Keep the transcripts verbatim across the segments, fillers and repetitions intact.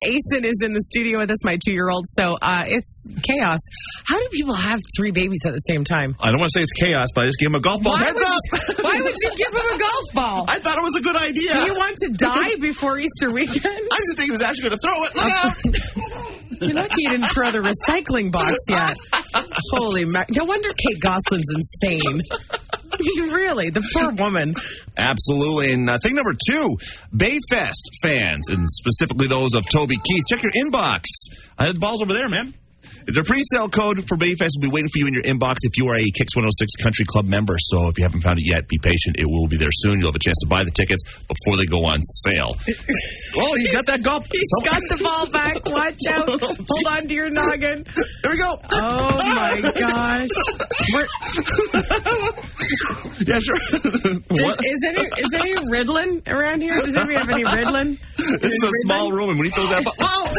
Asen is in the studio with us, my two-year-old, so uh, it's chaos. How do people have three babies at the same time? I don't want to say it's chaos, but I just gave him a golf ball. Why Heads would up! You, why would you give him a golf ball? I thought it was a good idea. Do you want to die before Easter weekend? I didn't think he was actually going to throw it. Look out! You're lucky you didn't throw the recycling box yet. Holy ma- no wonder Kate Gosselin's insane. Really, the poor woman. Absolutely. And uh, thing number two, Bayfest fans, and specifically those of Toby Keith, check your inbox. Uh, the ball's over there, man. The pre-sale code for Bayfest will be waiting for you in your inbox if you are a Kicks one oh six Country Club member. So if you haven't found it yet, be patient. It will be there soon. You'll have a chance to buy the tickets before they go on sale. Oh, you got that golf. He's Someone. got the ball back. Watch out. Hold on to your noggin. There we go. Oh, my gosh. Yeah, sure. Does, is, any, is any Ritalin around here? Does anybody have any Ritalin? This is a Ritalin? Small room, and when he throws that ball... Oh!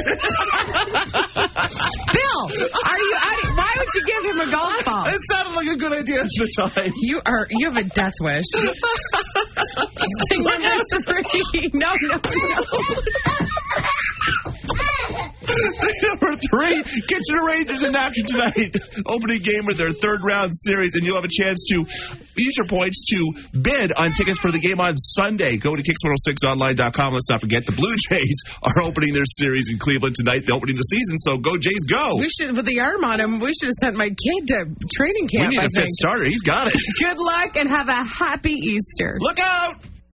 Bill, are you out of, why would you give him a golf ball? It sounded like a good idea at the time. You are you have a death wish. Thing number three. No, no, no. Number three, Kitchener Rangers in action tonight. Opening game with their third round series, and you'll have a chance to use your points to bid on tickets for the game on Sunday. Go to kicks one oh six online dot com. Let's not forget the Blue Jays are opening their series in Cleveland tonight. They're opening the season, so go Jays, go. We should, with the arm on him, we should have sent my kid to training camp. We need I a think. fifth starter. He's got it. Good luck and have a happy Easter. Look out!